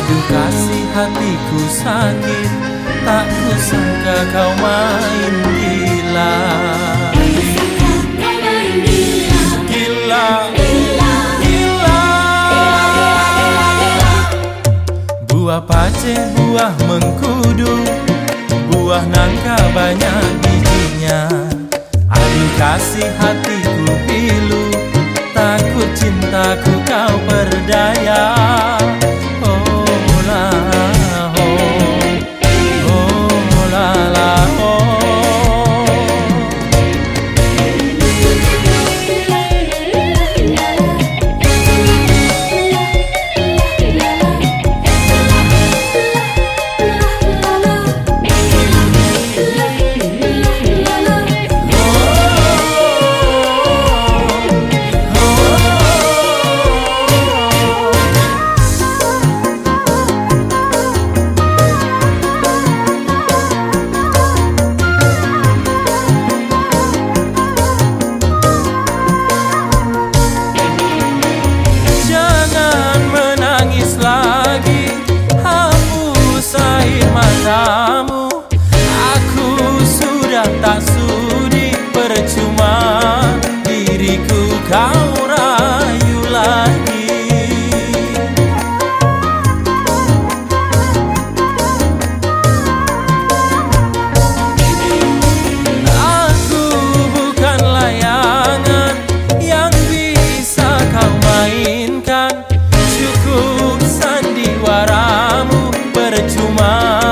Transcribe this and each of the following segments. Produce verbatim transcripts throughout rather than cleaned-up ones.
Aduh kasih hatiku sakit, tak kusangka kau main gila. Gila, gila. Buah pace, buah mengkudu, buah nangka banyak bijinya. Aduh kasih hatiku pilu, takut cintaku kau berdaya. Aku sudah tak sudi, percuma diriku kau rayu lagi. Aku bukan layangan yang bisa kau mainkan, cukup sandiwaramu percuma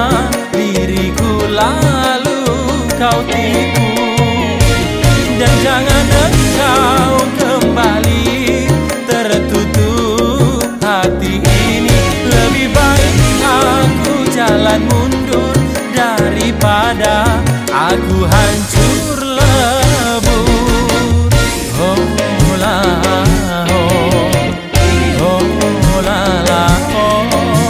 lalu kau tipu. Dan jangan engkau kembali tertutup hati ini. Lebih baik aku jalan mundur daripada aku hancur lebur. Oh la oh, oh la la oh.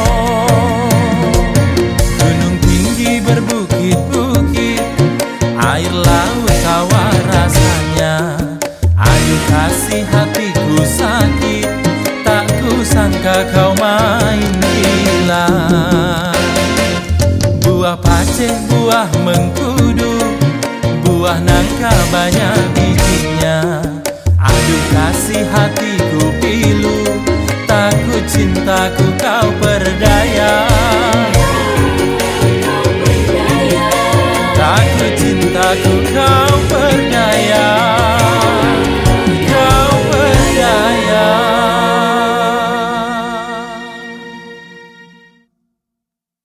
Gunung tinggi berbukit-bukit, air laut tawar rasanya. Aduh kasih hatiku sakit, tak kusangka kau main gila. Buah pace, buah mengkudu, buah nangka banyak bijinya. Aduh kasih hatiku pilu, takut cintaku kau berdaya. Takut cintaku kau